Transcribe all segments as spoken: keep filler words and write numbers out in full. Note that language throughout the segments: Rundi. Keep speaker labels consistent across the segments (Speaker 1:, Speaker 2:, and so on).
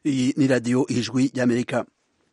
Speaker 1: Iyi ni radiyo ijwi ry'Amerika.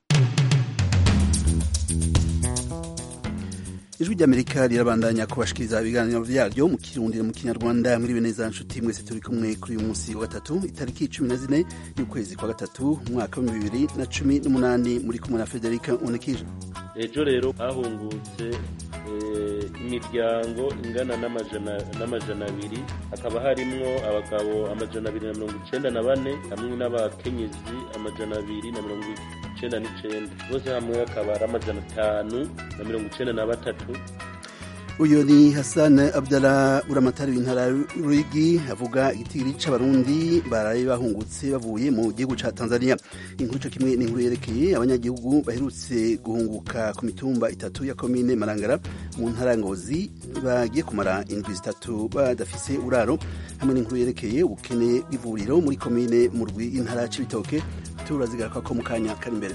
Speaker 1: Ijwi ry'Amerika rirabandanya kubashikiriza ibiganiro vyaryo mu Kirundi mu Kinyarwanda. Muri beneza nshuti mwese turi kumwe kuri uyu munsi wa gatatu itariki cumi na zine y'ukwezi kwa gatatu umwaka wa bibiri na cumi n'umunani muri kumwe na Federica Onikije.
Speaker 2: Ejo rero hahungutse imiryango ingana n'amajana n'amajana abiri, hakaba harimwo abagabo amajana abiri na mirongo icenda na bane hamwe n'abakenyezi amajana abiri na mirongo icenda n'icenda, bose hamwe akaba ari amajana atanu na mirongo icenda na batatu.
Speaker 1: Uyo ni Hassan Abdallah uramatari w'intara Ruyigi avuga igitigiri c'abarundi baraye bahungutse bavuye mu gihugu ca Tanzania. Inkuru co kimwe n'inkuru yerekeye abanyagihugu baherutse guhunguka ku mitumba itatu ya komine Marangara mu ntara Ngozi bagiye kumara indwi zitatu badafise uraro, hamwe n'inkuru yerekeye ubukene bw'ivuriro muri komine Murwi y'intara Cibitoke. Turazigaruka ko mu kanya kari imbere.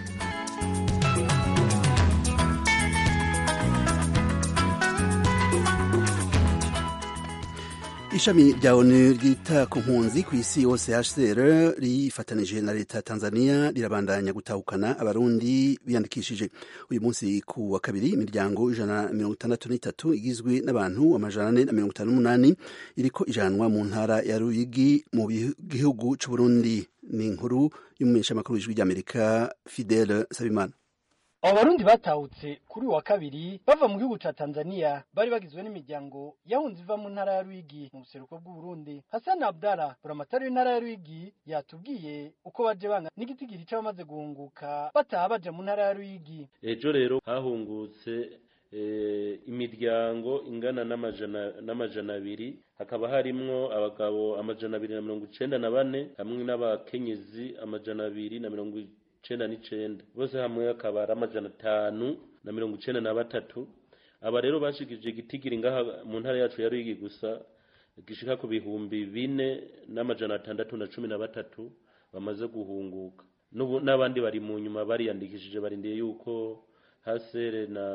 Speaker 1: Ishami rya ONU ryita ku mpunzi ku isi yose H C R rifatanije na leta Tanzania rirabandanya gutahukana abarundi biyandikishije. Uyu munsi ku wa kabiri imiryango ijana na mirongo itandatu n'itatu igizwe n'abantu amajana ane na mirongo itanu n'umunani iriko ijanwa mu ntara ya Ruyigi mu gihugu c'u Burundi. Ni inkuru y'umumenyeshamakuru w'ijwi ry'Amerika Fidel Sabimana.
Speaker 3: Abo barundi batahutse kuri wa kabiri bava mu gihugu ca Tanzania bari bagizwe n'imiryango yahunze iva mu ntara ya Ruyigi mu buseruko bw'u Burundi. Hassan Abdallah uramatari w'intara ya Ruyigi yatubwiye uko baje banga n'igitigiri c'abamaze guhunguka bataha baja mu ntara ya Ruyigi.
Speaker 2: Ejo rero hahungutse e, imiryango ingana n'amajana n'amajana abiri, hakaba harimwo abagabo amajana abiri na mirongo icenda na bane hamwe n'abakenyezi amajana abiri na mirongo icenda n'icenda, bose hamwe akaba ari amajana atanu na mirongo icenda na batatu. Aba rero bashikije igitigiri ngaha mu ntara yacu ya Ruyigi gusa gishika ku bihumbi bine n'amajana atandatu na cumi na batatu bamaze guhunguka. N'ubu n'abandi bari mu nyuma bariyandikishije barindiye yuko hasere na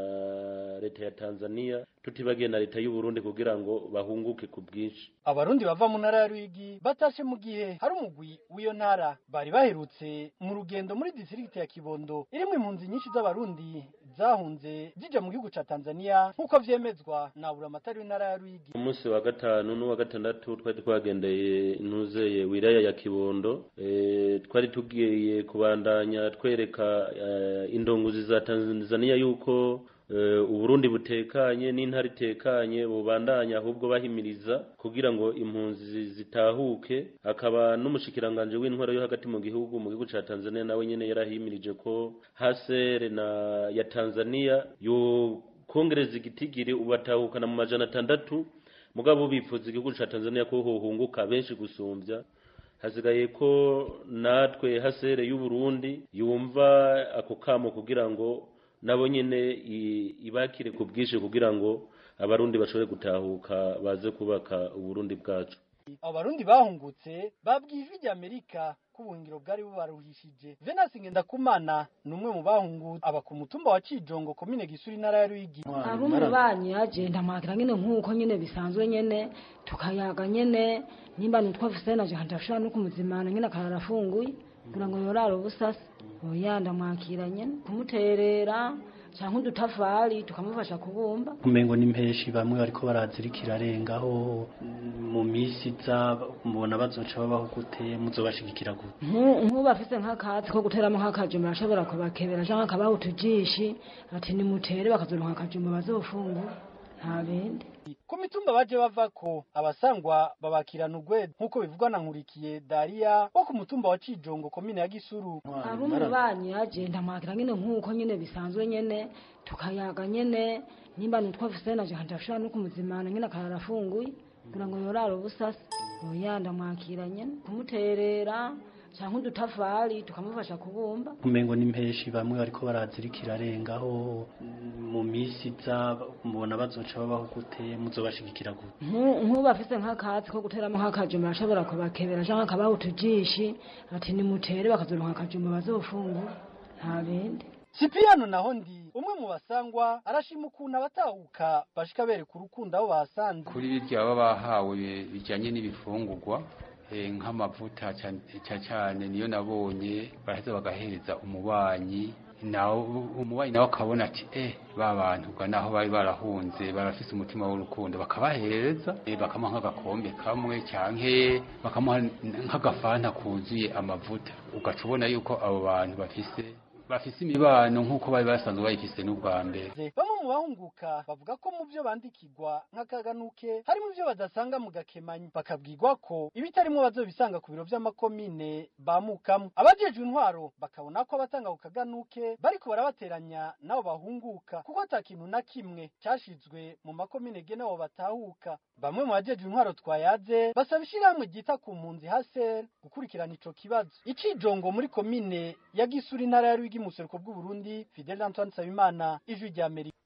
Speaker 2: leta ya Tanzania tutibagiye na leta y'u Burundi kugira ngo bahunguke ku bwinshi.
Speaker 3: Abarundi bava mu ntara ya Ruyigi batashe mu gihe hari umugwi w'iyo ntara bari baherutse mu rugendo muri district ya Kibondo irimwe impunzi nyinshi z'abarundi zahunze zija mu gihugu ca Tanzania nkuko vyemezwa na buramatari w'intara ya Ruyigi.
Speaker 2: Umunsi wa gatanu n'uwa gatandatu twari twagendeye intuzeye wilaya ya Kibondo, e, twari tugiye kubandanya twereka e, indongozi za Tanzania yuko Uh, Uburundi butekanye n'intara itekanye bubandanya ahubwo bahimiriza kugira ngo impunzi zitahuke. Akaba n'umushikiranganje w'intwaro yo hagati mu gihugu mu gihugu ca Tanzania nawe nyene yarahimirije ko hasere na ya Tanzania yo kongereza igitigiri ubatahukana mu majana atandatu, mugabo bipfuza igihugu ca Tanzania ko hohunguka benshi gusumbya. Hasigaye ko natwe hasere y'u Burundi yumva ako kamo kugira ngo nabo nyene ibakire ku bwinshi kugira ngo abarundi bashobore gutahuka baze kubaka uburundi bwacu.
Speaker 3: Abarundi bahungutse babwiye ijwi ry'Amerika ko ubuhungiro bwari bubaruhishije. Venasi Ngendakumana numwe mu bahungutse aba ku mutumba wa Cijongo komine Gisuri ntara ya Ruyigi.
Speaker 4: Abo mu banyi yaje ndamakira nyene nkuko nyene bisanzwe nyene tukayaga nyene nimba nitwafise naje handashana no kumuzimana nyene kararafunguye kugira ngo yoraro busasa oyanda mwakiranye kumuterera cyangwa udutafari tukamufasha kubumba.
Speaker 5: Kumengo n'impeshi bamwe bariko barazirikira rengaho mu misi za mubona bazoca babaho gute muzobashigikira gute?
Speaker 4: Nkuba afise nk'akatsi ko guteramo nk'akajumba ashobora kubakebera cyangwa akabaho utujishi ati nimutere bakazoronka akajumba bazofungura nta bindi.
Speaker 3: Ku mitumba baje bavako abasangwa babakirana urwego nkuko bivugwa na Nkurikiye Daria wo ku mutumba wa Cijongo komine ya Gisuru.
Speaker 4: Abo mu banyi yaje ndamakira nyene nkuko nyene bisanzwe nyene tukayaga nyene nimba nitwafise naje handashana no kumuzimana nyene kararafunguye kugira ngo yoraro busasa oyanda mwakiranye kumuterera cyangwa udutafari tukamufasha kubumba.
Speaker 5: Kumengo n'impeshi bamwe bariko barazirikira rengaho mu misi za mubona bazoca babaho gute muzobashigikira gute?
Speaker 4: Nkuba afise nk'akatsi ko guteramo nk'akajumba ashobora kubakebera cyangwa akabaho utujishi ati nimutere bakazoronka akajumba bazofungura nta bindi.
Speaker 3: Cipriano naho ndi umwe mu basangwa arashima ukuntu abatahuka bashika bereka urukundo abo basanze.
Speaker 6: Kuri birya baba bahawe bijanye n'ibifungurwa nk'amavuta cyane niyo nabonye baraheza bagahereza umubanyi nawe umubanyi nawe akabona ati eh ba bantu ubwo naho bari barahunze barafise umutima w'urukundo bakabahereza bakamuha nk'agakombe kamwe cyanke bakamuha nk'agafanta kuzuye amavuta ugaca ubona yuko abo bantu bafise bafise imibano nk'uko bari basanzwe bayifise n'ubwa mbere.
Speaker 3: Bamwe mu bahunguka bavuga ko mu byo bandikirwa nk'akaganuke harimo ibyo badasanga mu gakemanyi bakabwirwa ko ibitarimo bazobisanga ku biro by'amakomine bamukamo. Abajejwe intwaro bakabona ko abatanga ku kaganuke bariko barabateranya nabo bahunguka kuko atakintu na kimwe cyashizwe mu makomine genewe batahuka. Bamwe mu bajejwe intwaro twayaze basaba ishyirahamwe ryita ku mpunzi Haser gukurikirana ico kibazo. Ikijongo muri komine ya Gisuru intara ya museruko bw'u Burundi, Fidel Antoine Nsabimana, Ijwi rya Amerika.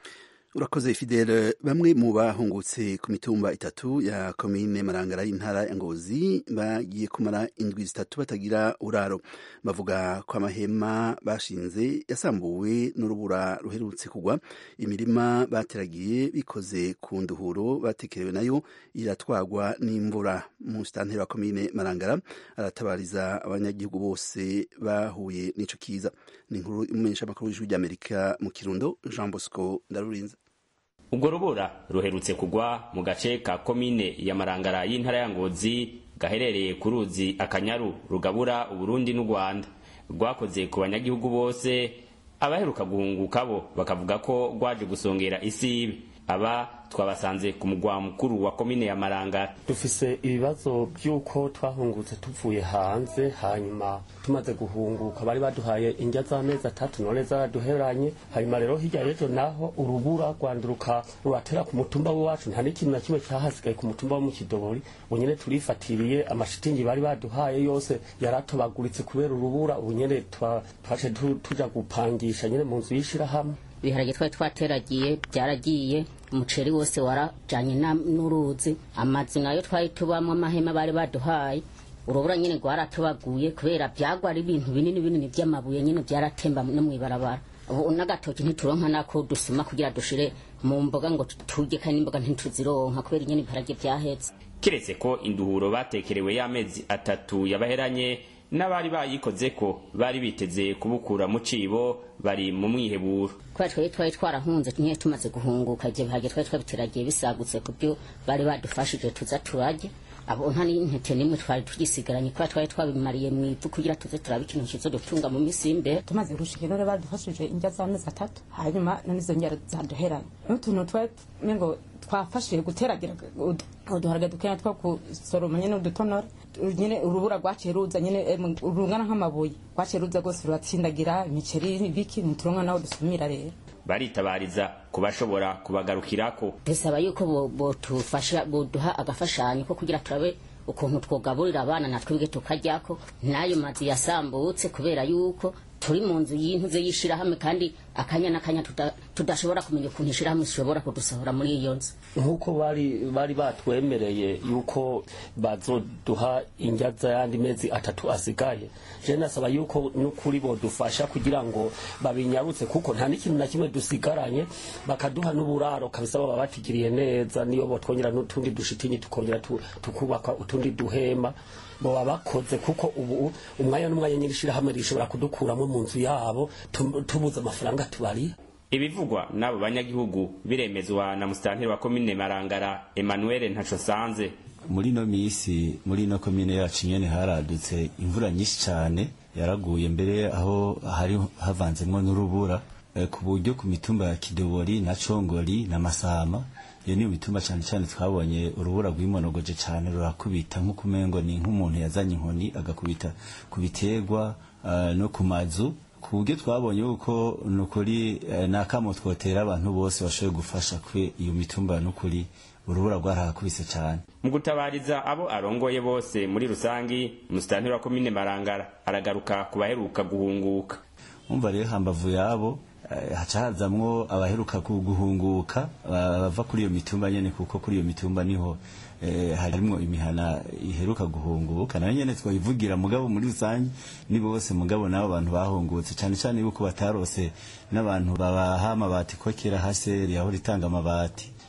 Speaker 1: Urakoze Fidel. Bamwe mu bahungutse ku mitumba itatu ya komine Marangara y'intara ya Ngozi bagiye kumara indwi zitatu batagira uraro. Bavuga ko amahema bashinze yasambuwe n'urubura ruherutse kugwa, imirima bateragiye bikoze ku nduhuro batekerewe nayo iratwagwa n'imvura. Musitanteri wa komine Marangara aratabariza abanyagihugu bose bahuye n'ico kiza. Ni inkuru imenyesha makuru y'Ijwi rya Amerika mu Kirundo, Jean Bosco Ndarurinze.
Speaker 7: Ubwo rubura ruherutse kugwa mu gace ka komine ya Marangara y'intara ya Ngozi gaherereye ku ruzi Akanyaru rugabura Uburundi n'u Rwanda. Rwakoze ku banyagihugu bose, abaheruka guhunguka bo bakavuga ko rwaje gusongera isibe. Aba twabasanze ku mugwa mukuru wa komine ya Marangara.
Speaker 8: Dufise ibibazo by'uko twahungutse tuvuye hanze, hanyuma tumaze guhunguka bari baduhaye indya z'amezi atatu none zaraduheranye. Hanyuma rero hirya y'ejo naho urubura rwanduruka ruratera ku mutumba wacu, nta n'ikintu na kimwe cyahasigaye ku mutumba wo mu Kidobori. Ubunyene turifatiriye amashitingi bari baduhaye yose yaratobaguritse kubera urubura. Ubunyene twaje tuja gupangisha nyene mu nzu y'ishirahamwe.
Speaker 9: Ibiharage twari twateragiye byaragiye, umuceri wose warajanye n'uruzi, amazi nayo twari tubamwe amahema bari baduhaye. Urubura nyene rwaratobaguye kubera byagwa ari ibintu binini binini by'amabuye nyene byaratemba no mwibarabara. Ubu n'agatoki ntituronka nako dusuma kugira dushire mu mboga ngo turye kandi imboga ntituzironka kubera nyene ibiharage byahetse.
Speaker 7: Kiretse ko induhuro batekerewe y'amezi atatu yabaheranye, n'abari bayikoze ko bari biteze kubukura mu cibo bari mu mwiheburo.
Speaker 9: Kwa twaye twaye twarahunze nye tumaze guhunguka je bahage twaye twabiteragiye bisagutse kubyo bari badufashije tuza turaje. Abo nta n'intete nimwe twari tugisigaranye kwa twaye twabimariye mwivu kugira tuze turabikintu kizo dutunga mu misinde.
Speaker 10: Tumaze gushika none badufashije indya z'amezi atatu, hanyuma none izo nyara zaduheranye. N'utuntu twaye mengo twafashije guteragira uduharage dukenya two kusoroma nyene udutonora nyene urubura rwaciye ruza nyene urungana nk'amabuye rwaciye ruza gose ruratsindagira imiceri biki muturonka naho dusumira rero.
Speaker 7: Baritabariza kubashobora kubagarukirako.
Speaker 9: Dusaba yuko bo tufasha boduha agafashanyo ko kugira turabe ukuntu twogaburira abana natwebwe tukaryako. Nayo mazi yasambutse kubera yuko turi mu nzu y'intuze yishirahamwe kandi akanya nakanya tudashobora kumenya ukuntu ishirahamwe ishobora kudusohora muri iyo nzu.
Speaker 8: Nkuko bari bari batwemereye yuko bazoduha injaza yandi mezi atatu asigaye, je nasaba yuko n'ukuri bo dufasha kugira ngo babinyarutse kuko nta n'ikintu na kimwe dusigaranye, bakaduha n'uburaro kabisa baba batigiriye neza, niyo bo twongera n'utundi dushitinyi tukongera tukubaka utundi duhema bo babakoze kuko ubu umwanya n'umwanya nyirishira hamwe rishobora kudukuramo mu nzu yabo tubuza amafaranga tubari.
Speaker 7: Ibivugwa n'abo banyagihugu biremezwa na musitanteri wa komine Marangara Emmanuel Ntacosanze.
Speaker 11: Muri no misi muri no komine yacu nyene haradutse imvura nyinshi cyane yaraguye mbere aho hari havanzemo n'urubura e, ku buryo ku mitumba ya Kidobori na Congori na Masama iyo ni mitumba cyane cyane twabonye urubura rw'imonogoje cyane rurakubita nk'ukumengo ni nk'umuntu yazanye inkoni agakubita kubitegwa uh, no kumazu ku buryo twabonye uko nukuri uh, nakamo twotera abantu bose bashoboye gufasha kwe iyo mitumba nukuri urubura rwarakubise cyane.
Speaker 7: Mu gutabariza abo arongoye bose muri rusangi, musitanteri wa komine Marangara aragaruka kubaheruka guhunguka.
Speaker 11: Umva rero hambavu yabo hacazamwo abaheruka guhunguka bava kuri iyo mitumba nyene kuko kuri iyo mitumba niho eh, harimo imihana iheruka guhunguka nayo nyene twayivugira mugabo muri rusange ni bose mugabo nabo abantu bahungutse cyane cyane yuko batarose n'abantu babahama bati ko kera Haseri aho ritanga amabati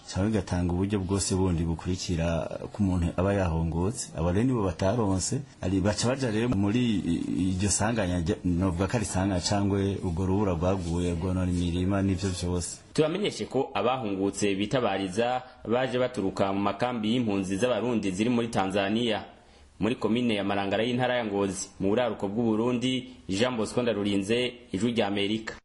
Speaker 11: cyangwa igatanga uburyo bwose bundi bukurikira ku muntu aba yahongotse. Abo rero nibo bataronse ari baca baja rero muri iryo sanganya novuga ko ari sanga cyangwa ubwo rubura rwaguye rwonora imirima n'ivyo byose.
Speaker 7: Turamenyeshe ko abahungutse bitabariza baje baturuka mu makambi y'impunzi z'abarundi ziri muri Tanzania muri komine ya Marangara y'intara ya Ngozi mu buraruko bw'u Burundi. Jean Bosco Ndarurinze, Ijwi rya Amerika.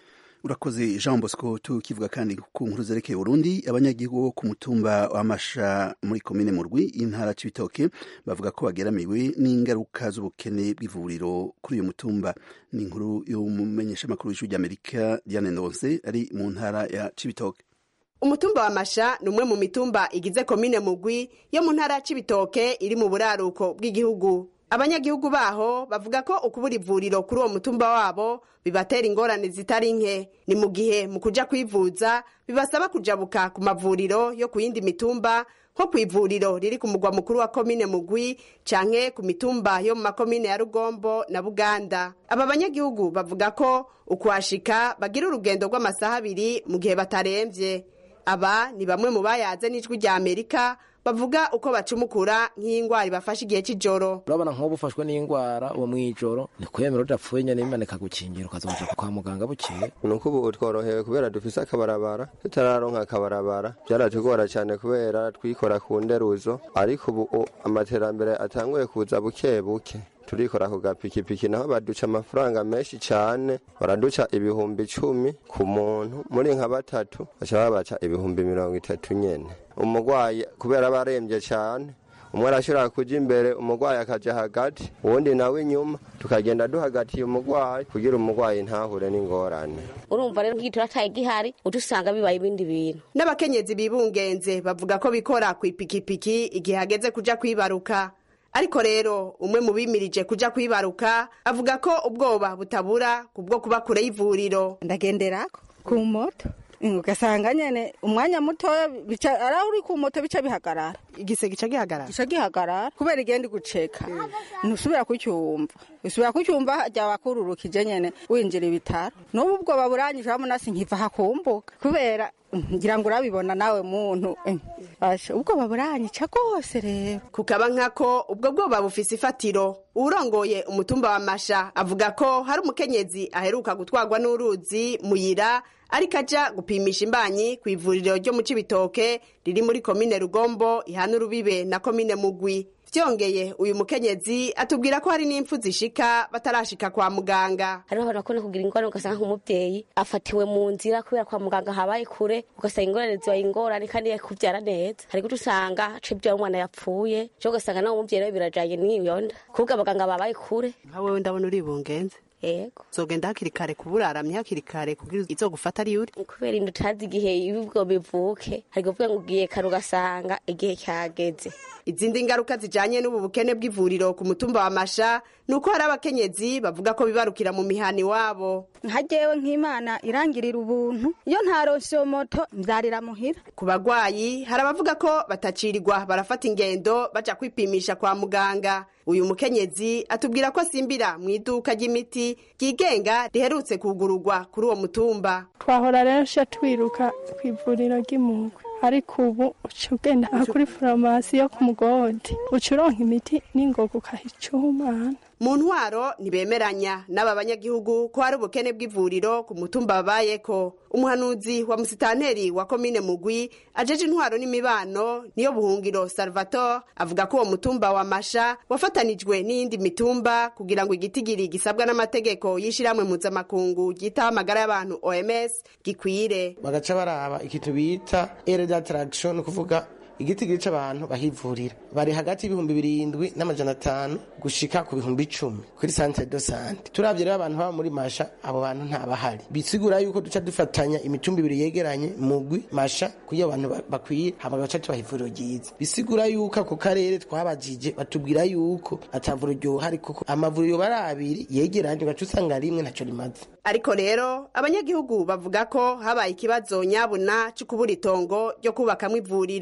Speaker 1: Urakoze Jean Bosco. Tukivuga kandi ku nkuru zerekeye Burundi, abanyagihugu ku mutumba wa Masha muri komine Murwi intara Cibitoke bavuga ko bageramiwe n'ingaruka z'ubukene bw'ivuriro kuri uyu mutumba. Ni inkuru y'umumenyesha makuru w'Ijwi rya Amerika Diane Ndonse ari mu ntara ya Cibitoke.
Speaker 12: Umutumba wa Masha numwe mu mitumba igize komine Mugwi yo mu ntara Cibitoke iri mu buraruko bw'igihugu. Abanyagihugu baho bavuga ko ukubura ivuriro kuri uwo mutumba wabo bibatera ingorane zitari nke. Ni mu gihe mu kuja kwivuza bibasaba kujabuka ku mavuriro yo ku yindi mitumba nko ku ivuriro riri ku mugwa mukuru wa komine Mugwi canke ku mitumba yo mu makomine ya Rugombo na Buganda. Aba banyagihugu bavuga ko ukuhashika bagira urugendo rw'amasaha abiri mu gihe bataremvye. Aba ni bamwe mu bayaze n'Ijwi rya Amerika bavuga uko bacumukura nk'ingwara ibafasha igihe cy'ijoro.
Speaker 13: Urabona nk'ubu ufashwe n'ingwara uwo mwijoro ni kwemera udapfuye nyene Imana ikagukingira ukazoja kwa muganga bukiye.
Speaker 14: Nuko ubu tworohewe kubera dufise akabarabara, tutararonka akabarabara byaratugora cyane kubera twikora ku nderuzo, ariko ubu amaterambere atanguye kuza buke buke. Turikora ku gapikipiki naho baduca amafaranga menshi cyane, baraduca ibihumbi icumi ku muntu, muri nka batatu baca babaca ibihumbi mirongo itatu nyene. Umugwayi kubera barembye cyane, umwe arashobora kuja imbere umugwayi akaja hagati, uwundi nawe inyuma, tukagenda duhagatiye umugwayi kugira umugwayi ntahure n'ingorane.
Speaker 15: Urumva rero nk'iturataye gihari udusanga bibaye ibindi bintu.
Speaker 12: N'abakenyezi bibungenze bavuga ko bikora ku ipikipiki igihe hageze kuja kwibaruka. Ariko rero umwe mu bimirije kuja kwibaruka avuga ko ubwoba butabura kubwo kuba kure y'ivuriro.
Speaker 16: Ndagenderako ku moto ugasanga nyene umwanya muto bica ara uri ku moto bica bihagarara,
Speaker 12: igise gica gihagarara
Speaker 16: gica gihagarara kubera igenda guceka ntusubira kucyumva usubira kucyumva hajya bakururukije nyene winjira ibitaro. N'ubu ubwo baburanyije hamwe nasi nkiva hakumbuka kubera ngira ngo urabibona nawe muntu basha ubwo baburanyica rwose. Rero
Speaker 12: kukaba nkako ubwo bwoba bufise ifatiro. Urongoye umutumba wa Masha avuga ko hari umukenyezi aheruka gutwarwa n'uruzi Muyira ariko aja gupimisha imbanyi ku ivuriro ryo mu Cibitoke riri muri komine Rugombo ihana urubibe na komine Mugwi. Vyongeye uyu mukenyezi atubwira ko hari n'impfu zishika batarashika kwa muganga.
Speaker 15: Hariho abantu bakunda kugira ingorane ugasanga nk'umuvyeyi afatiwe mu nzira kubera kwa muganga habaye kure, ugasanga ingorane zibaye ingorane kandi yakuvyara neza. Hari guca usanga cibyo umwana yapfuye cyo ugasanga nawe umuvyeyi rero birajanye n'iyo nda kubwo abaganga babaye kure.
Speaker 12: Nkawe ndabona uri bungenze.
Speaker 15: Yego.
Speaker 12: Zogenda hakiri kare kuburaramye hakiri kare kugira izo gufata ari yuri.
Speaker 15: Kubera indutazi igihe ibibwo bivuke. Hari kuvuga ngo ugiye kare ugasanga igihe cyageze.
Speaker 12: Izindi ngaruka zijanye n'ubu bukene bw'ivuriro ku mutumba wa Masha nuko hari abakenyezi bavuga ko bibarukira mu mihani wabo.
Speaker 16: Nkajewe nk'Imana irangirira ubuntu iyo ntaronse moto mzarira muhira.
Speaker 12: Ku bagwayi hari abavuga ko batacirirwa barafata ingendo baja kwipimisha kwa muganga. Uyu mukenyezi atubwira ko asimbira mu iduka ry'imiti ryigenga riherutse kugururwa kuri uwo mutumba.
Speaker 17: Twahora rero sha twiruka kw'ivuriro ry'Imugwe, ariko ubu uca ugenda kuri farumasi yo ku Mugodi uca uronka imiti n'ingoga ukahicumana.
Speaker 12: Mu ntwaro ntibemeranya n'aba banyagihugu ko hari ubukene bw'ivuriro ku mutumba babayeko. Umuhanuzi wa musitanteri wa komine Mugwi ajeje intwaro n'imibano niyo buhungiro Salvatore avuga ko uwo mutumba wa Masha wafatanijwe n'iyindi mitumba kugira ngo igitigiri gisabwa n'amategeko yishiramwe mpuzamakungu gitaha amagara y'abantu O M S gikwire.
Speaker 13: Bagaca baraba ikitu bita area d'attraction kuvuga igitigiri c'abantu bahivurira bari hagati y'ibihumbi birindwi n'amajana atanu gushika ku bihumbi icumi kuri centre de santé. Turavye rero abantu baba muri Masha abo bantu ntabahari, bisigura yuko duca dufatanya imitumba ibiri yegeranye Mugwi Masha kugira abantu bakwiye hama baca tubahivuriro ryiza. Bisigura yuko ku karere twabajije batubwira yuko atavuriro ryo hari kuko amavuriro bari abiri yegeranye gaca usanga rimwe ntaco rimaze.
Speaker 12: Ariko rero abanyagihugu bavuga ko habaye ikibazo nyabuna cyo kubura itongo ryo kubakamwe ivuriro.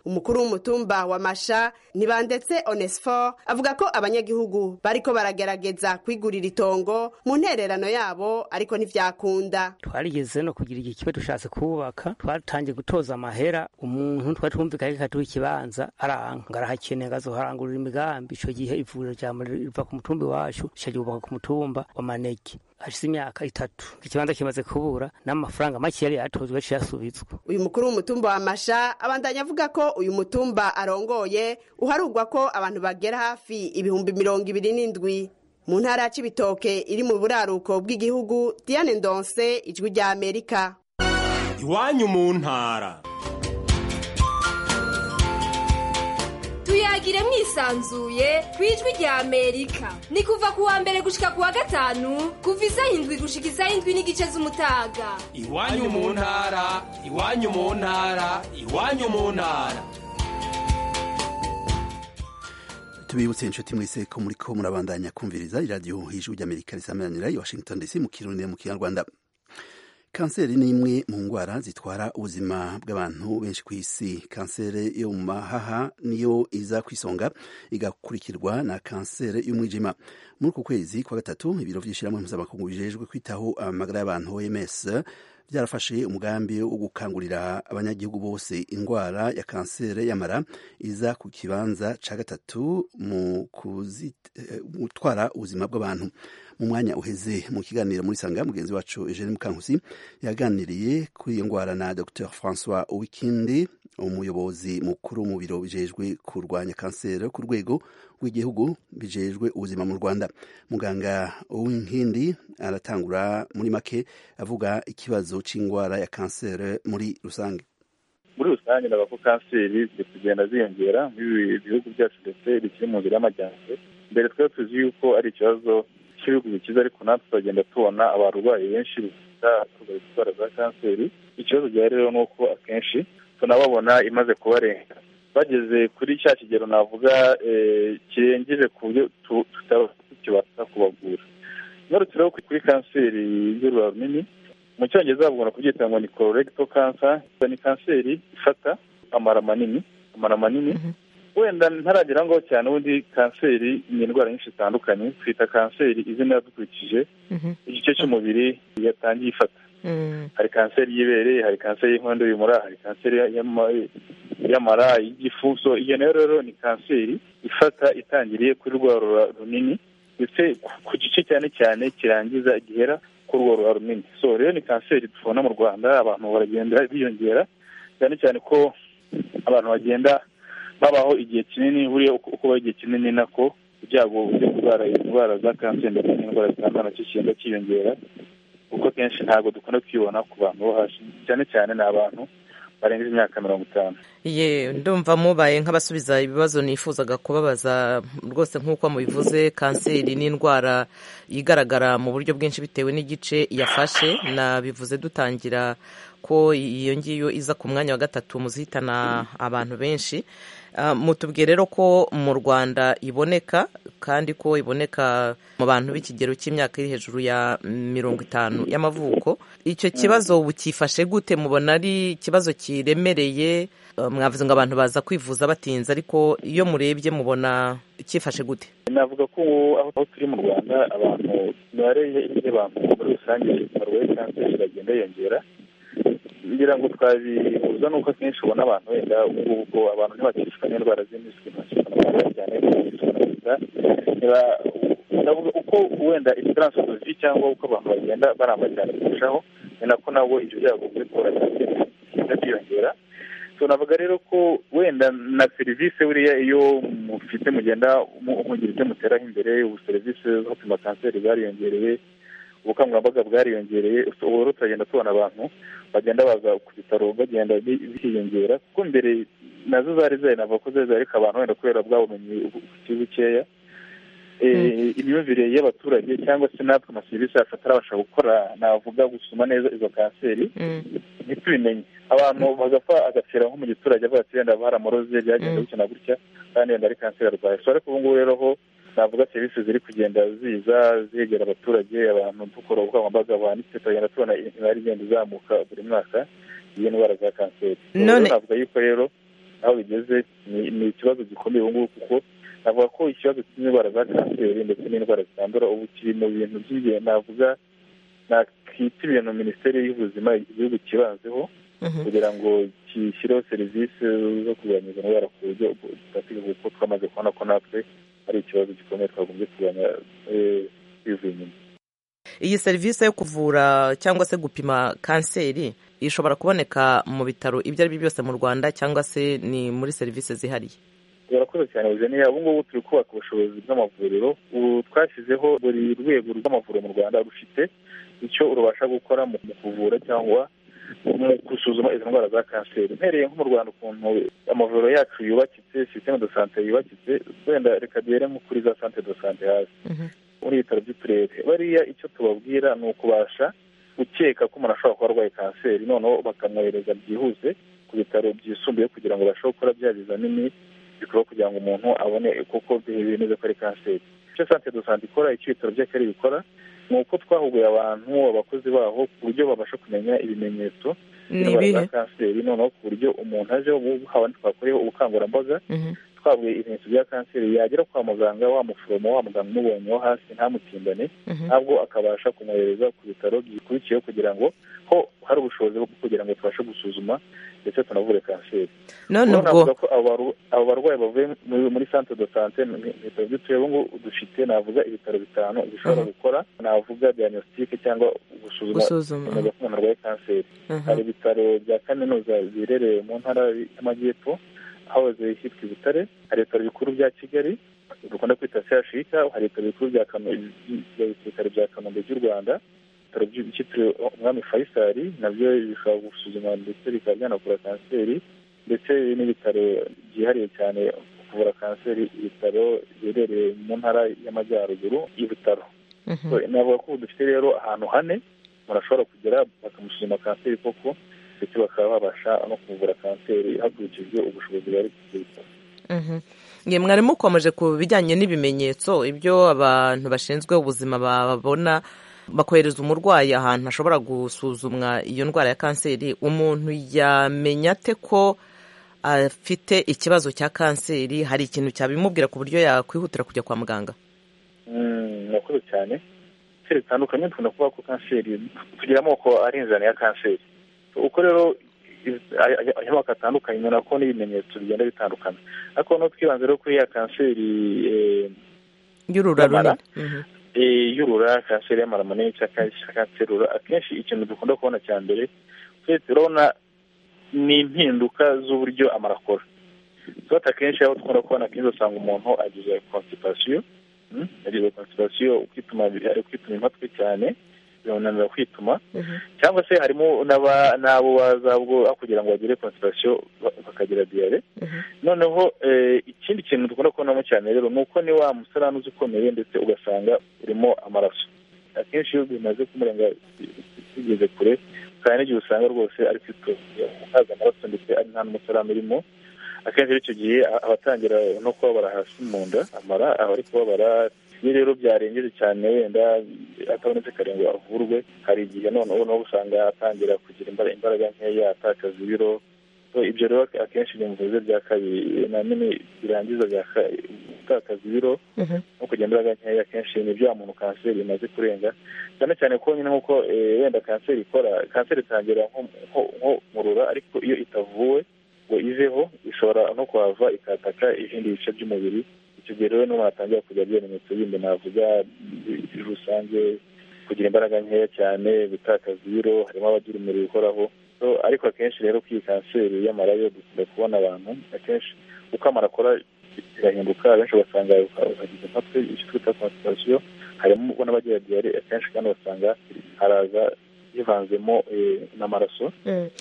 Speaker 12: umukuru w'umutumba wa Masha Ntibandetse Onesphore avuga ko abanyagihugu bariko baragerageza kwigurira itongo mu ntererano yabo ariko ntivyakunda.
Speaker 18: Twarigeze no kugira iki kibe dushatse kubaka, twatangiye gutoza amahera, umuntu twari twumvikaye katuha ikibanza aranga arahakeneye azoharangurira imigambi. Ico gihe ivuriro rya riva ku mutumba wacu cyagubaka ku mutumba wa Manege hashize imyaka itatu, ikibanza kimaze kubura n'amafaranga make yari yatozwe cyasubizwa.
Speaker 12: Uyu mukuru w'umutumba wa Masha abandanya avuga ko uyu mutumba arongoye uharugwa ko abantu bagera hafi ibihumbi mirongo ibiri n'indwi. Mu ntara ya Cibitoke iri mu buraruko bw'igihugu, Diane Ndonse, Ijwi rya Amerika.
Speaker 19: Iwanyu mu ntara.
Speaker 20: Tuyagire mwisanzuye kwijwi rya Amerika. Ni kuva kuwa mbere gushika kuwa gatanu, kuva isaha indwi gushika isaha indwi n'igice z'umutaga.
Speaker 19: Iwanyu mu ntara, iwanyu mu ntara, iwanyu mu ntara.
Speaker 1: Tubibutse inshuti mwese ko muriko murabandanya kumviriza iradiyo Ijwi rya Amerika risameranira i Washington D C mu Kirundi mu Kinyarwanda. Kanseri ni imwe mu ngwara zitwara ubuzima bw'abantu benshi ku isi. Kanseri yo mu mahaha niyo iza kwisonga, igakurikirwa na kanseri y'umwijima. Muri ku kwezi kwa gatatu ibiro vy'ishirahamwe mpuzamakungu bijejwe kwitaho amagara y'abantu O M S byarafashe umugambi wo gukangurira abanyagihugu bose indwara ya kanseri y'amara iza ku kibanza ca gatatu mu gutwara ubuzima bw'abantu. Mu mwanya uheze mu kiganiro muri Sanga, mugenzi wacu Eugene Mukankusi yaganiriye kuri iyo ngwara na Docteur François Uwikindi, umuyobozi mukuru mu biro bijejwe kurwanya kanseri ku rwego rw'igihugu bijejwe ubuzima mu Rwanda. Muganga Uwinkindi aratangura muri make avuga ikibazo c'ingwara ya kanseri muri rusange.
Speaker 21: Muri rusange nabako kanseri ziri kugenda ziyongera mu bihugu byacu ndetse bikiri mu nzira y'amajyambere. Mbere twari tuzi yuko ari ikibazo cy'ibihugu bikize, ariko natwe turagenda tubona abarwayi benshi bafite indwara za kanseri. Ikibazo gihari rero ni uko akenshi tunababona imaze kubarenga, bageze kuri cya kigero navuga kirengeje ku buryo tukibasha kubavura. Ngarutse rero kuri kanseri y'urura runini, mu cyongereza bavuga kubyita ngo ni colorectal cancer. Ni kanseri ifata amara manini amara manini wenda ntaragera ngo cyane, ubundi kanseri ni indwara nyinshi zitandukanye. Twita kanseri izina dukurikije igice cy'umubiri yatangiye ifata. Hari kanseri y'ibere, hari kanseri y'inkondo y'umura, hari kanseri y'amara, y'igifu. So iyo nayo rero ni kanseri ifata itangiriye kuri rwa rura runini ndetse ku gice cyane cyane kirangiza gihera kuri rwa rura runini. So rero ni kanseri tubona mu Rwanda, abantu baragenda biyongera cyane cyane ko abantu bagenda babaho igihe kinini. Buriya uko baho igihe kinini nako ibyago byo kurwara indwara za kanseri ndetse n'indwara zitandukanye kigenda kiyongera, kuko kenshi ntabwo dukunda kwibona ku bantu bo hasi, cyane cyane ni abantu barengeje imyaka mirongo itanu.
Speaker 22: Ye ndumva mubaye nk'abasubiza ibibazo nifuzaga kubabaza rwose. Nk'uko mubivuze, kanseri ni indwara igaragara mu buryo bwinshi bitewe n'igice yafashe. Nabivuze dutangira ko iyo ngiyo iza ku mwanya wa gatatu mu zihitana abantu benshi. Uh, mutubwiye rero ko mu Rwanda iboneka, kandi ko iboneka mu bantu b'ikigero cy'imyaka iri hejuru ya mirongo itanu y'amavuko. Icyo kibazo bukifashe gute? Mubona ari ikibazo kiremereye? Uh, mwavuze ngo abantu baza kwivuza batinze, ariko iyo murebye mubona kifashe gute?
Speaker 21: Navuga ko aho turi mu Rwanda abantu imibare y'abantu muri rusange barwaye kanseri bagenda yongera. Ngira ngo twabihuza nuko akenshi ubona abantu wenda ubwo abantu ntibakishwa n'indwara z'impiswi ntibakishwa cyane ndavuga uko wenda esperance de vie cyangwa uko abantu bagenda baramba cyane kurushaho, ni nako nabo ibyo byago byo kora cyane byiyongera. So navuga rero ko wenda na serivisi buriya iyo mufite mugenda mugira icyo muteraho imbere, ubu serivisi zo gupima kanseri zariyongereye, ubukangurambaga bwariyongereye. Ubu rero turagenda tubona abantu bagenda baza ku bitaro bagenda biyongera, kuko mbere nazo zari zari navuga ko zari ariko abantu wenda kubera bwa bumenyi bukeya, imyumvire y'abaturage cyangwa se natwe amaserivisi yacu atarabasha gukora, navuga gusuma neza izo kanseri ntitubimenye. Abantu bagapfa agapfira nko mu giturage avuga ati wenda baramuroze byagenda gutya na gutya, kandi wenda ari kanseri arwaye. So ariko ubu ngubu rero ho navuga serivisi ziri kugenda ziza zegera abaturage, abantu dukora ubukangurambaga buhanitse, tugenda tubona imibare igenda izamuka buri mwaka iyi ndwara za kanseri. None navuga yuko rero aho bigeze ni ikibazo gikomeye ubu ngubu, kuko navuga ko ikibazo cy'indwara za kanseri ndetse n'indwara zitandura ubu kiri mu bintu by'ingenzi navuga nakita ibintu minisiteri y'ubuzima igihugu kibanzeho kugira ngo gishyireho serivisi zo kurwanya izo ndwara ku buryo bufatika, kuko twamaze kubona ko natwe ari ikibazo gikomeye twagombye kurwanya bivuye inyuma.
Speaker 22: Iyi serivisi yo kuvura cyangwa se gupima kanseri ishobora kuboneka mu bitaro ibyo ari byo byose mu Rwanda cyangwa se ni muri serivisi zihariye?
Speaker 21: Barakoze cyane Eugenia, ubu ngubu turi kubaka ubushobozi bw'amavuriro. Ubu twashyizeho buri rwego rw'amavuriro mu Rwanda rufite icyo rubasha gukora mu kuvura cyangwa mu gusuzuma izo ndwara za kanseri. Mpereye nko mu Rwanda ukuntu amavuriro yacu yubakitse, systeme de santé yubakitse, wenda reka duhere nko kuri za centre de santé hasi muri ibitaro by'uturere. Bariya icyo tubabwira ni ukubasha gukeka ko umuntu ashobora kuba arwaye kanseri, noneho bakamwohereza byihuse ku bitaro byisumbuye kugira ngo babashe gukora bya bizamini bikorwa kugira ngo umuntu abone koko bimeze ko ari kanseri. Icyo centre de santé ikora, icyo ibitaro by'akarere bikora, ni uko twahuguye abantu abakozi baho ku buryo babasha kumenya ibimenyetso by'indwara za kanseri, noneho ku buryo umuntu aje haba twakoreho ubukangurambaga twavuye ibimenyetso bya kanseri yagera kwa muganga, wa muforomo wa muganga umubonye wo hasi ntamutindane, ntabwo akabasha kumwohereza ku bitaro bikurikiyeho kugira ngo ho hari ubushobozi bwo kugira ngo tubashe gusuzuma ndetse tunavure kanseri.
Speaker 22: None ubwo
Speaker 21: abo barwayi bavuye muri centre de santé ibitaro by'uturere ubu dufite navuga ibitaro bitanu bishobora gukora navuga diagnostic cyangwa gusuzuma kumenya ko umuntu arwaye kanseri. Hari ibitaro bya kaminuza biherereye mu ntara y'Amajyepfo aho hitwa i Butare, hari ibitaro bikuru bya Kigali dukunda kwita C H U K, hari ibitaro bikuru bya ibitaro bya Kanombe by'u Rwanda, ibitaro byitiriwe Umwami Faisal nabyo bishobora gusuzuma ndetse bikaba byanakura kanseri, ndetse n'ibitaro byihariye cyane kuvura kanseri, ibitaro biherereye mu ntara y'Amajyaruguru y'Ibutaro. Navuga ko dufite rero ahantu hane umuntu ashobora kugera bakamusuzuma kanseri koko, ndetse bakaba babasha no kuvura kanseri hakurikijwe ubushobozi bari kubikora.
Speaker 22: Nge mwari mukomeje ku bijyanye n'ibimenyetso ibyo abantu bashinzwe ubuzima babona bakohereza umurwayi ahantu ashobora gusuzumwa iyo ndwara ya kanseri. Umuntu yamenya ate ko afite ikibazo cya kanseri? Hari ikintu cyabimubwira ku buryo yakwihutira kujya kwa muganga?
Speaker 21: Murakoze cyane. Kanseri zitandukanye dukunda kuvuga ko kanseri tugira amoko arinzana ya kanseri. Uko rero amoko atandukanye ubona ko n'ibimenyetso bigenda bitandukana, ariko no twibanze rero kuri ya kanseri
Speaker 22: y'urura runini
Speaker 21: y'urura, kanseri y'amara manini cyangwa kanseri y'urura, akenshi ikintu dukunda kubona cya mbere turabona ni impinduka z'uburyo amara akora. Tuba akenshi aho dukunda kubona akenshi usanga umuntu agize constipation, agize constipation ukituma ari kwituma impatwe cyane birananira kwituma, cyangwa se harimo n'abo bazabwo kugira ngo bagire constipation bakagira diare. Noneho ikindi kintu dukunda kubonamo cyane rero ni uko ni wa musarani uzi ukomeye ndetse ugasanga urimo amaraso. Akenshi iyo bimaze kumurenga bigeze kure kandi n'igihe usanga rwose ari kwituma amaraso ndetse ari nta n'umusarani urimo, akenshi icyo gihe abatangira no kubabara hasi mu nda, amara aba ari kubabara. Iyo rero byarengeje cyane wenda atabonetse kare ngo avurwe, hari igihe noneho no usanga atangira kugira imbaraga nkeya, atakaza ibiro. Ibyo rero akenshi bimuvuze bya kabiri nanone birangiza gutakaza ibiro no kugira imbaraga nkeya, akenshi ni bya muntu kanseri imaze kurenga cyane cyane ko nyine nk'uko wenda kanseri ikora. Kanseri itangira nko mu rura, ariko iyo itavuwe ngo iveho ishobora no kuhava ikataka ibindi bice by'umubiri. Icyo gihe rero n'umuntu atangira kugira ibimenyetso bindi navuga rusange, kugira imbaraga nkeya cyane, gutakaza ibiro, harimo abagira umuriro uhoraho. Ariko akenshi rero kuri iyi kanseri y'amara yo dukunda kubona abantu akenshi uko amara akora birahinduka, abenshi ugasanga bagize impatwe, icyo twita constipation, harimo n'abagira diare akenshi kandi ugasanga haraza yivanzemo n'amaraso.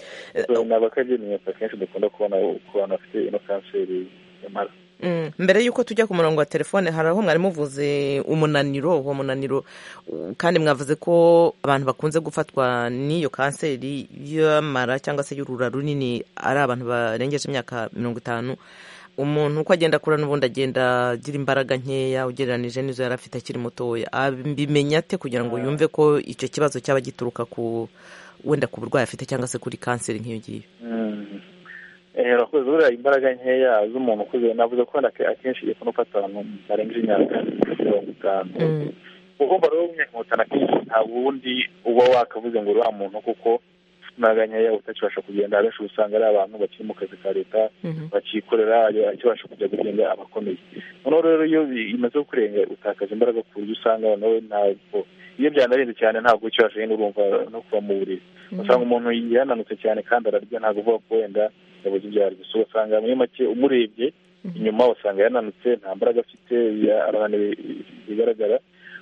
Speaker 21: Ni abakagira ibimenyetso akenshi dukunda kubona ku bantu bafite ino kanseri y'amara.
Speaker 22: Mbere y'uko tujya ku murongo wa telefone, hari aho mwari muvuze umunaniro. Uwo munaniro kandi mwavuze ko abantu bakunze gufatwa n'iyo kanseri y'amara cyangwa se y'urura runini ari abantu barengeje imyaka mirongo itanu. Umuntu uko agenda akura n'ubundi agenda agira imbaraga nkeya ugereranije n'izo yari afite akiri mutoya. Abimenya ate kugira ngo yumve ko icyo kibazo cyaba gituruka ku wenda ku burwayi afite cyangwa se kuri kanseri nk'iyo ngiyo?
Speaker 21: urakoze buriya imbaraga nkeya z'umuntu ukuze navuze ko akenshi iyo kuno ufata abantu barengeje imyaka mirongo itanu ugomba rero umwihutana akenshi nta wundi uba wakavuze ngo uriya muntu kuko imbaraga nkeya utakibasha kugenda abenshi usanga ari abantu bakiri mu kazi ka leta bakikorera akibasha kujya kugenda abakomeye noneho rero iyo imaze kurenga utakaza imbaraga ku buryo usanga nawe ntabwo iyo byanarenze cyane ntabwo ukibasha yenda urumva no kuva mu buriri usanga umuntu yananutse cyane kandi ararya ntabwo uvuga ko wenda yabuze ibyo arya so usanga muri make umurebye inyuma usanga yananutse nta mbaraga afite arahanira bigaragara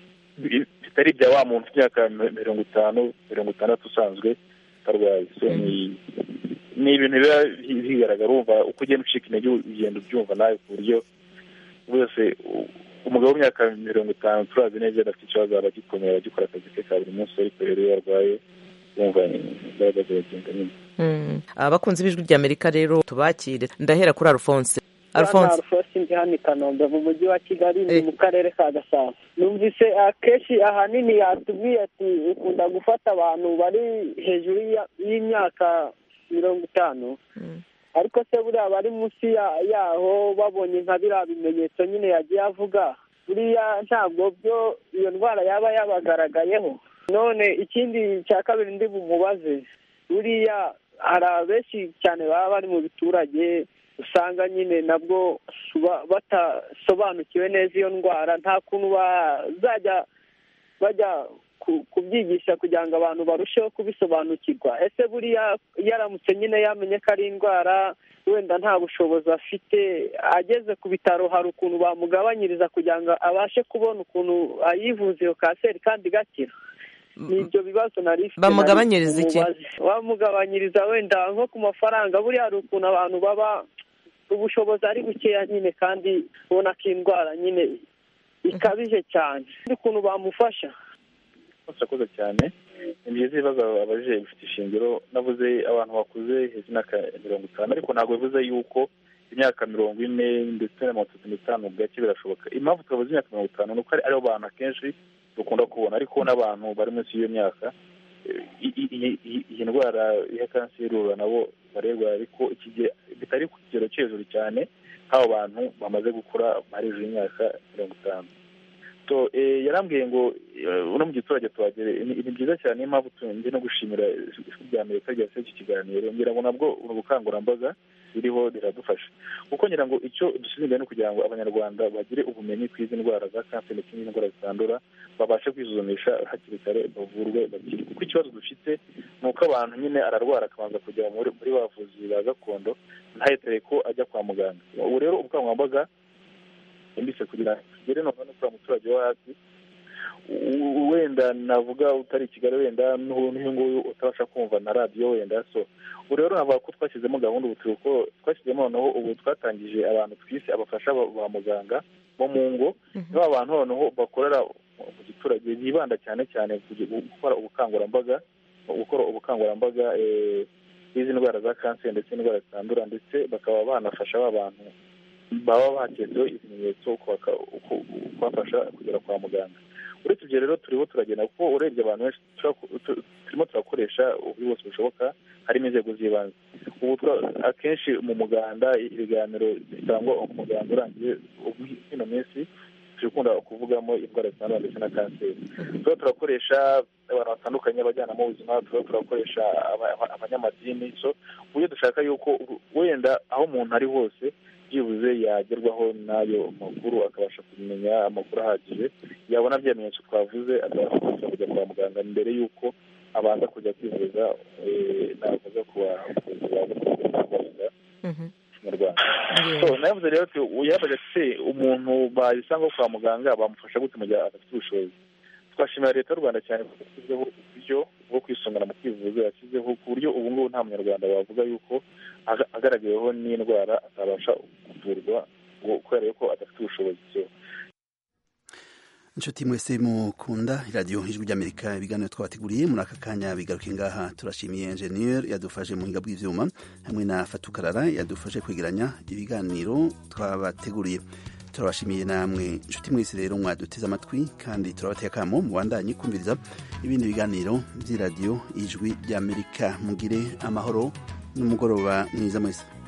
Speaker 21: bitari ibya wa muntu imyaka mirongo itanu mirongo itandatu usanzwe utarwaye so ni ibintu biba bigaragara urumva uko ugenda ucika intege ugenda ubyumva nawe ku buryo bose umugabo w'imyaka mirongo itanu turazi neza adafite ikibazo aba agikomeye agikora akazi ke ka buri munsi ariko rero iyo arwaye wumva imbaraga ziragenda nyine
Speaker 22: abakunzi b'ijwi ry'Amerika rero tubakire ndahera kuri Alphonse
Speaker 2: Alphonse Alphonse ndi hano i Kanombe mu mujyi wa Kigali ni mu karere ka Gasabo numvise akenshi ahanini yatubwiye ati ukunda gufata abantu bari hejuru y'imyaka mirongo itanu ariko se buriya bari munsi yaho babonye nka biriya bimenyetso nyine yagiye avuga buriya ntabwo byo iyo ndwara yaba yabagaragayeho none ikindi cya kabiri ndi bumubaze buriya hari abenshi cyane baba bari mu biturage usanga nyine nabwo batasobanukiwe neza iyo ndwara nta kuntu bazajya bajya kubyigisha kugira ngo abantu barusheho kubisobanukirwa ese buriya yaramutse nyine yamenye ko ari indwara wenda nta bushobozi afite ageze ku bitaro hari ukuntu bamugabanyiriza kugira ngo abashe kubona ukuntu ayivuza iyo kanseri kandi igakira ni ibyo bibazo nari ifite
Speaker 22: bamugabanyiriza iki
Speaker 2: bamugabanyiriza wenda nko ku mafaranga buriya hari ukuntu abantu baba ubushobozi ari bukeya nyine kandi ubona ko indwara nyine ikabije cyane ukuntu bamufasha
Speaker 21: murakoze cyane ni byiza ibibazo abajije bifite ishingiro navuze abantu bakuze hejuru y'imyaka mirongo itanu ariko ntabwo bivuze yuko imyaka mirongo ine ndetse na mirongo itatu n'itanu gake birashoboka impamvu tubavuze imyaka mirongo itanu ni uko aribo bantu akenshi dukunda kubona ariko n'abantu bari munsi y'iyo myaka iyi ndwara ya kanseri urura nabo barerwa ariko iki gihe bitari ku kigero cyo hejuru cyane nk'abo bantu bamaze gukura bari hejuru y'imyaka mirongo itanu so yarambwiye ngo uno mu giturage tuhagere ni byiza cyane niyo mpamvu tundi no gushimira ijwi rya Amerika ryase iki kiganiro ngira ngo nabwo ubukangurambaga biriho biradufasha kuko ngira ngo icyo dushimira no kugira ngo abanyarwanda bagire ubumenyi ku izi ndwara za kanseri n'izindi ndwara zitandura babashe kwisuzumisha hakiri kare bavurwe bakiri kuko ikibazo dufite ni uko abantu nyine ararwara akabanza kujya muri bavuzi ba gakondo ntayetere ko ajya kwa muganga ubu rero ubukangurambaga imbise kugira tugere no kwa muturage wo hasi wenda navuga utari Kigali wenda n'uyu nguyu utabasha kumva na radio wenda so ubu rero navuga ko twashyizemo gahunda ubu ko twashyizemo noneho ubu twatangije abantu twise abafasha ba muganga bo mu ngo nibo abantu noneho bakorera mu giturage bibanda cyane cyane gukora ubukangurambaga gukora ubukangurambaga bw'izi ndwara za kanseri ndetse n'indwara zitandura ndetse bakaba banafasha abantu baba bagezeho ibimenyetso kubafasha kugera kwa muganga uretse ibyo rero turiho turagenda kuko urebye abantu benshi turimo turakoresha uburyo bwose bushoboka harimo inzego z'ibanze ubu akenshi mu muganda ibiganiro bitangwa umuganda urangiye ino minsi turikunda kuvugamo indwara zitandura ndetse na kanseri tuba turakoresha abantu batandukanye abajyanama b'ubuzima tuba turakoresha abanyamadini so uburyo dushaka yuko wenda aho umuntu ari hose byibuze yagerwaho n'ayo makuru akabasha kumenya amakuru ahagije yabona bya bimenyetso twavuze akabasha kujya kwa muganga mbere y'uko abanza kujya kwivuza navuga ku bavuzi ba gakondo mu Rwanda so navuze rero ati uyabaje se umuntu bayisanga kwa muganga bamufasha gute mu gihe adafite ubushobozi twashimira leta y'u Rwanda cyane kuko yashyizeho uburyo bwo kwisungana mu kwivuza yashyizeho ku buryo ubu ngubu nta munyarwanda wavuga yuko agaragayeho n'indwara atabasha kuvurwa kubera ko adafite ubushobozi
Speaker 1: inshuti mwese mukunda iradiyo ijwi ry'Amerika ibiganiro twabateguriye muri aka kanya bigaruke ngaha turashimiye enjeniyeri yadufashe mu buhinga bw'ivyuma hamwe na Fatukarara yadufashe kwegeranya ibiganiro twabateguriye turabashimiye namwe inshuti mwese rero mwaduteze amatwi kandi turabateye akamo mubandanye kumviriza ibindi biganiro by'iradiyo ijwi ry'Amerika mugire amahoro n'umugoroba mwiza mwese